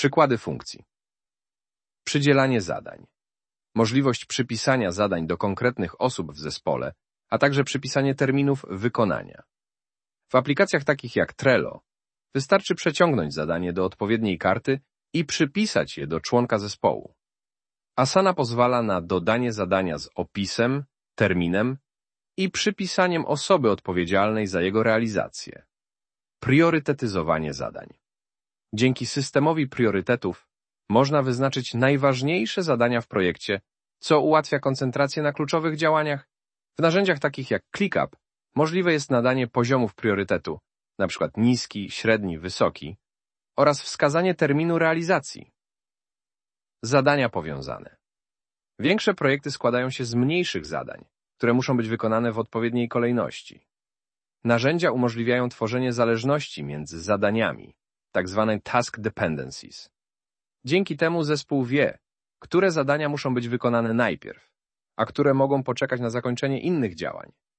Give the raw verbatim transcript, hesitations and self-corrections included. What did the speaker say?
Przykłady funkcji. Przydzielanie zadań. Możliwość przypisania zadań do konkretnych osób w zespole, a także przypisanie terminów wykonania. W aplikacjach takich jak Trello wystarczy przeciągnąć zadanie do odpowiedniej karty i przypisać je do członka zespołu. Asana pozwala na dodanie zadania z opisem, terminem i przypisaniem osoby odpowiedzialnej za jego realizację. Priorytetyzowanie zadań. Dzięki systemowi priorytetów można wyznaczyć najważniejsze zadania w projekcie, co ułatwia koncentrację na kluczowych działaniach. W narzędziach takich jak ClickUp możliwe jest nadanie poziomów priorytetu, np. niski, średni, wysoki, oraz wskazanie terminu realizacji. Zadania powiązane. Większe projekty składają się z mniejszych zadań, które muszą być wykonane w odpowiedniej kolejności. Narzędzia umożliwiają tworzenie zależności między zadaniami, tzw. task dependencies. Dzięki temu zespół wie, które zadania muszą być wykonane najpierw, a które mogą poczekać na zakończenie innych działań.